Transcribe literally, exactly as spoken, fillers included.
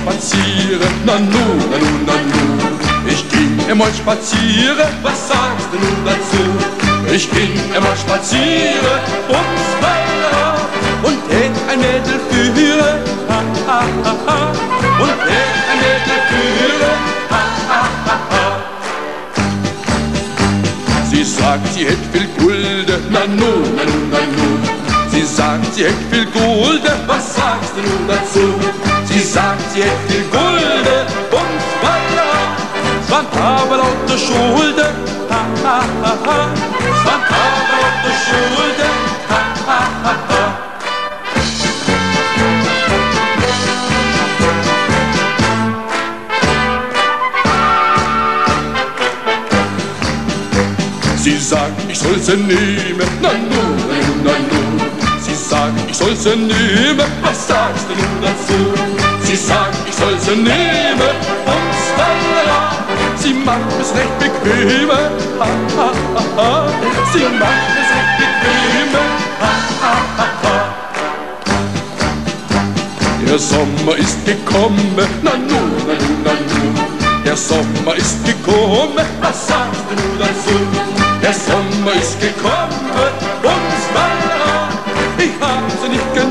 spazieren, na nu, na nu, na nu. Ich ging einmal spazieren, was sagst du nun dazu? Ich ging einmal spazieren und weiter und hätt ein Mädel führe, ha, ha, ha, ha. Und hätt ein Mädel führe, ha, ha, ha, ha. Sie sagt, sie hätt viel Gulde, na nu, na nu, na nu. Sie sagt, sie hätt viel Gulde, was sagst du nun dazu? Sie sagt, sie hätt viel Gulde und weiter, Svant aber lauter Schulde, ha, ha, ha, ha. Svant aber lauter Schulde, ha, ha, ha, ha. Sie sagt, ich soll sie nehmen, na nu, na nu, na nu. Sie sagt, ich soll sie nehmen, was sagst du nun dazu? Sie sagt, ich soll sie nehmen, und zwar, sie macht es recht bequem, ha, ha, ha, ha. Sie macht es recht bequem, ha, ha, ha, ha. Der Sommer ist gekommen, na nu, na nu, na nu. Der Sommer ist gekommen, was sagst du nun dazu? Der Sommer ist gekommen, und zwar, ich hab sie nicht genommen.